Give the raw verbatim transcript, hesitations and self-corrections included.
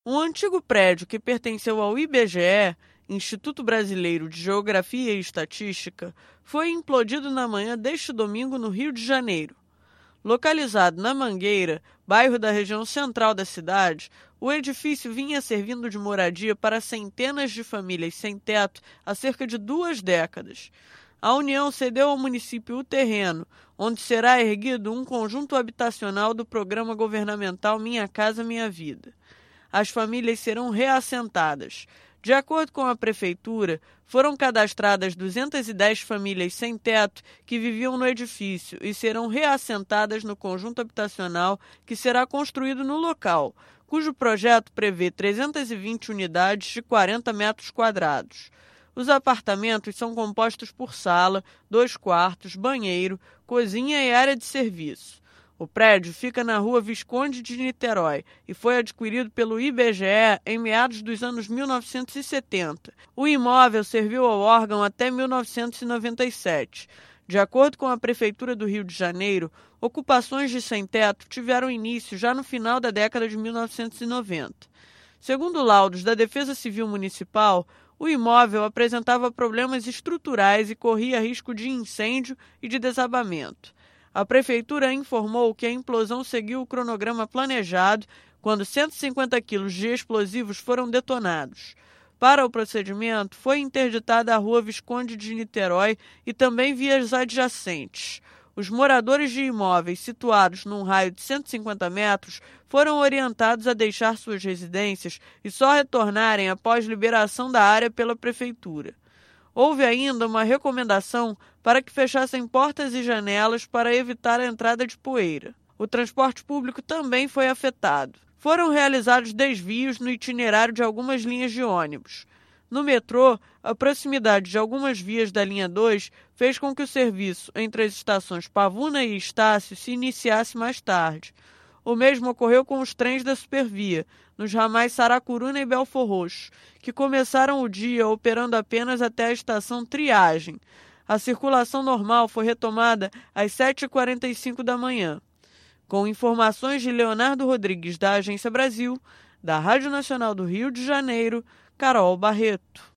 Um antigo prédio que pertenceu ao I B G E, Instituto Brasileiro de Geografia e Estatística, foi implodido na manhã deste domingo no Rio de Janeiro. Localizado na Mangueira, bairro da região central da cidade, o edifício vinha servindo de moradia para centenas de famílias sem teto há cerca de duas décadas. A União cedeu ao município o terreno, onde será erguido um conjunto habitacional do programa governamental Minha Casa Minha Vida. As famílias serão reassentadas. De acordo com a Prefeitura, foram cadastradas duzentas e dez famílias sem teto que viviam no edifício e serão reassentadas no conjunto habitacional que será construído no local, cujo projeto prevê trezentas e vinte unidades de quarenta metros quadrados. Os apartamentos são compostos por sala, dois quartos, banheiro, cozinha e área de serviço. O prédio fica na rua Visconde de Niterói e foi adquirido pelo I B G E em meados dos anos mil novecentos e setenta. O imóvel serviu ao órgão até mil novecentos e noventa e sete. De acordo com a Prefeitura do Rio de Janeiro, ocupações de sem-teto tiveram início já no final da década de mil novecentos e noventa. Segundo laudos da Defesa Civil Municipal, o imóvel apresentava problemas estruturais e corria risco de incêndio e de desabamento. A Prefeitura informou que a implosão seguiu o cronograma planejado quando cento e cinquenta quilos de explosivos foram detonados. Para o procedimento, foi interditada a rua Visconde de Niterói e também vias adjacentes. Os moradores de imóveis situados num raio de cento e cinquenta metros foram orientados a deixar suas residências e só retornarem após liberação da área pela Prefeitura. Houve ainda uma recomendação para que fechassem portas e janelas para evitar a entrada de poeira. O transporte público também foi afetado. Foram realizados desvios no itinerário de algumas linhas de ônibus. No metrô, a proximidade de algumas vias da linha dois fez com que o serviço entre as estações Pavuna e Estácio se iniciasse mais tarde. O mesmo ocorreu com os trens da Supervia, nos ramais Saracuruna e Belfor Roxo, que começaram o dia operando apenas até a estação Triagem. A circulação normal foi retomada às sete e quarenta e cinco da manhã. Com informações de Leonardo Rodrigues, da Agência Brasil, da Rádio Nacional do Rio de Janeiro, Carol Barreto.